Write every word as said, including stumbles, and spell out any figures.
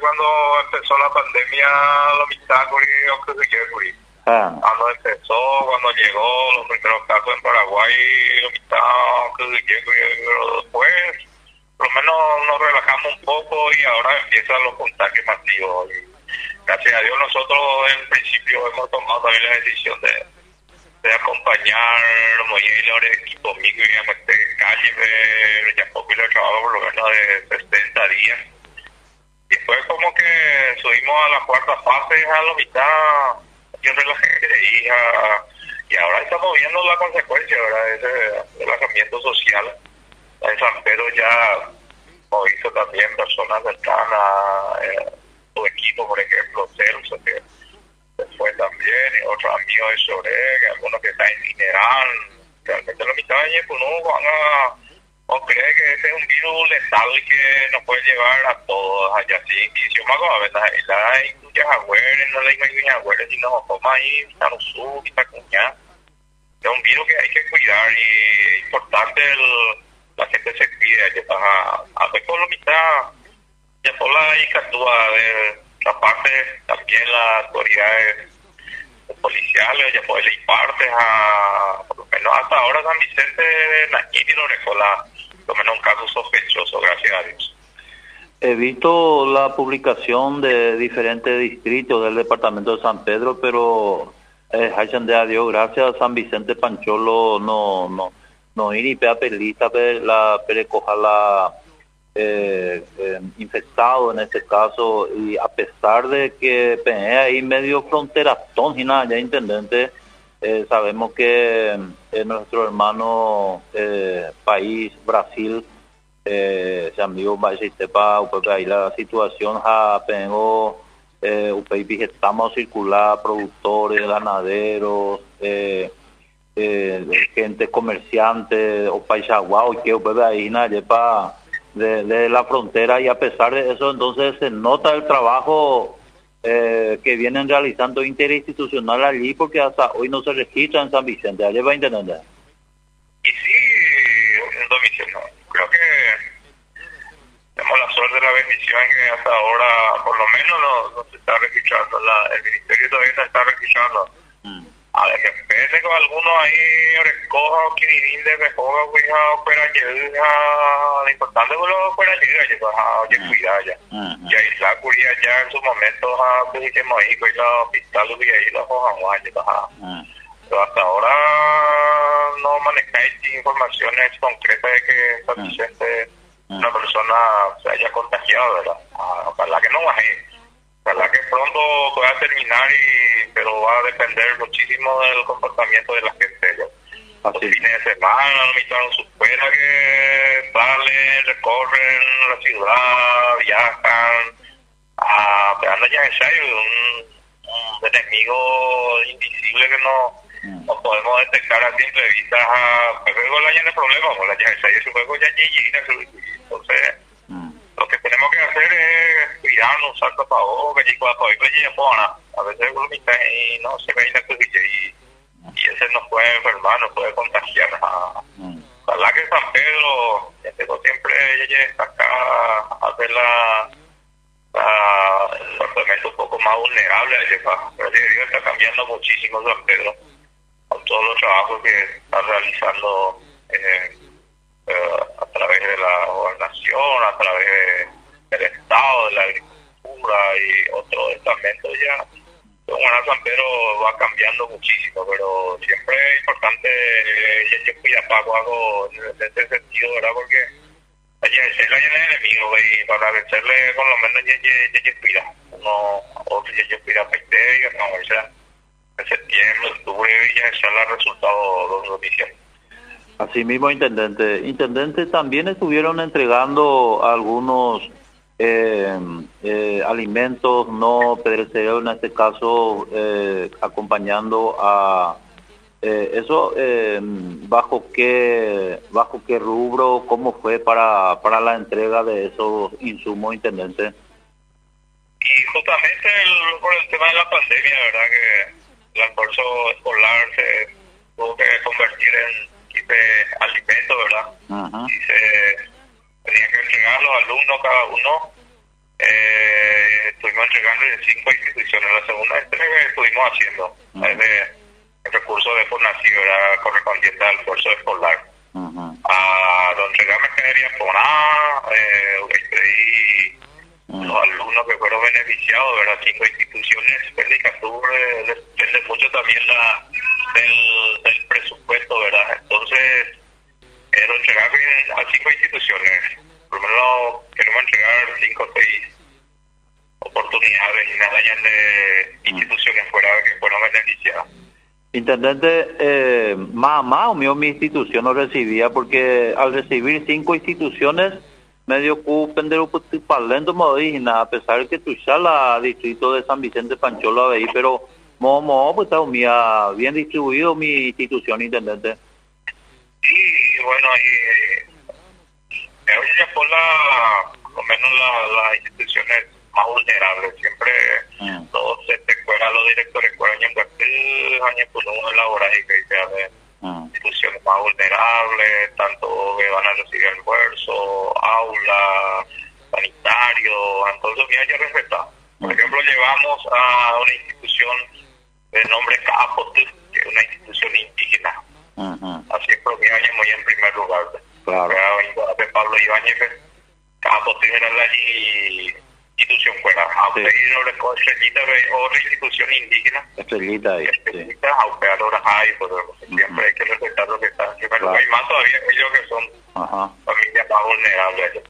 cuando empezó la pandemia, la mitad que se Ah, cuando empezó, cuando llegó los primeros casos en Paraguay, la mitad que se pero después, por lo menos nos relajamos un poco y ahora empiezan los contagios masivos. Y gracias a Dios nosotros en principio hemos tomado también la decisión de, de acompañar muy los equipos micro y a este calle de ya poco el trabajo por lo menos de sesenta días. Y después como que subimos a la cuarta fase a la mitad, yo relajé y, a, y ahora estamos viendo la consecuencia, ¿verdad?, de ese relajamiento social. En San Pedro ya lo hizo también personas cercanas, eh, tu equipo, por ejemplo, Celso, que se fue también, y otros amigos de Choré, que algunos que están en Mineral, realmente la mitad de pues no van a, o cree que ese es un virus letal que nos puede llevar a todos allá, sí, y si uno a ver, la incluye agüeres, no la incluye agüeres, sino toma ahí, Vitanusú, Vitacuñá, es un virus que hay que cuidar y es importante el, la gente se cuide, que para a ver por la mitad, ya por la actúa de la parte también las autoridades policiales, ya puede ir partes a, por lo menos hasta ahora San Vicente de Naquini no recola, por lo menos un caso sospechoso, gracias a Dios. he visto la publicación de diferentes distritos del departamento de San Pedro, pero eh, de a Dios, gracias a San Vicente Pancholo, no, no, no ir y pea pelita, la perecoja la eh, eh, infectado en este caso, y a pesar de que pené ahí medio fronteratón y nada, ya intendente, eh, sabemos que eh, nuestro hermano eh, país, Brasil, eh, se amigo Baixitepa, porque ahí la situación ja pengo eh, estamos circular productores, ganaderos, eh, eh, gente comerciante o paisaguao y que upebe ahí nadie pa de, de la frontera, y a pesar de eso entonces se nota el trabajo eh, que vienen realizando interinstitucional allí, porque hasta hoy no se registra en San Vicente. Allí va a entender. Y sí, en domicilio, no. Creo que tenemos la suerte de la bendición que hasta ahora, por lo menos, no, no se está registrando. La, el ministerio todavía no está registrando. Mm. A ver, que empecé con algunos ahí, recoja, quirirín de recoja, cuija, opera, llega. Lo importante es que lo opera, llega, llega, oye, cuidado ya. Y ahí la curia ya en su momento, pues, que ahí, con la hospital, y ahí la hoja, llega. Pero hasta ahora no manejáis informaciones concretas de que San Vicente una persona se haya contagiado, ¿verdad? Ah, ojalá que no baje, ojalá que pronto pueda terminar, y pero va a depender muchísimo del comportamiento de la gente. Los fines de semana, no me su fuera que salen, recorren la ciudad, viajan, a pegando ya ensayo de un, un enemigo invisible que no no podemos detectar a simple vista. El juego ya tiene problemas, la ya ese juego ya llega. Entonces, mm. lo que tenemos que hacer es cuidarnos, usar tapabocas, y cuando hay que a veces el mitad y no se ve una cosilla y, y ese nos puede enfermar, nos puede contagiar. Mm. Ojalá que San Pedro, empezó siempre ella acá a hacer la, la, el departamento un poco más vulnerable, pero Dios está cambiando muchísimo San Pedro, con todos los trabajos que está realizando eh, eh, a través de la gobernación, a través de, del Estado, de la agricultura y otros estamentos ya. Bueno, San Pedro va cambiando muchísimo, pero siempre es importante eh, que cuida Paco algo en ese sentido, ¿verdad? Porque se la llena de enemigos y para vencerle con lo menos ya que cuida. Uno, otro ya cuida bacterias, no, o sea, en septiembre, octubre ya son los resultados de los diciembre. Así mismo, intendente. Intendente, también estuvieron entregando algunos eh, eh, alimentos no perecederos, en este caso eh, acompañando a eh, eso, eh, bajo qué bajo qué rubro, cómo fue para para la entrega de esos insumos, intendente. Y justamente el, por el tema de la pandemia, verdad que el almuerzo escolar se tuvo que convertir en kit de alimentos, ¿verdad? Uh-huh. Y se tenía que entregar a los alumnos cada uno. Eh, entregarle cinco instituciones. La segunda entrega que estuvimos haciendo Uh-huh. es de el recurso de FONACI, era correspondiente al esfuerzo escolar. Uh-huh. A lo entregar mercadería FONA, eh, y Uh-huh. los alumnos que fueron beneficiados, ¿verdad? Cinco instituciones, Perdicatur, eh, depende mucho también la del, del presupuesto, ¿verdad? Entonces, eh, lo entregar a cinco instituciones. Por lo menos queremos entregar cinco o seis oportunidades y nada ya de instituciones fuera que fueron beneficiadas. Intendente, eh, más, más o menos mi institución no recibía, porque al recibir cinco instituciones, medio ocupen de talento modígena, a pesar que tu la distrito de San Vicente Pancholo ahí, pero mo pues está mía bien distribuido mi institución, intendente. Y bueno, y eh, ya por la, por lo menos la, las instituciones más vulnerables, siempre mm. todos se te cuelan los directores, cuelan en Brasil, años por uno elaborar y que sea de mm. instituciones más vulnerables, tanto que van a recibir almuerzo, aula, sanitario, entonces mira, ya respetar. Por mm. ejemplo, llevamos a una institución de nombre Capot, que es una institución indígena. Uh-huh. Así es, pero mi año muy en primer lugar. Claro. De Pablo Ibáñez, Capot era la institución fuera. Aunque sí. No le coge estrellita de otra institución indígena. Estrellita ahí. Estrellita, sí. Aunque ahora hay, pero uh-huh. Siempre hay que respetar lo que está en primer lugar. Y más todavía aquellos que son uh-huh. familias más vulnerables.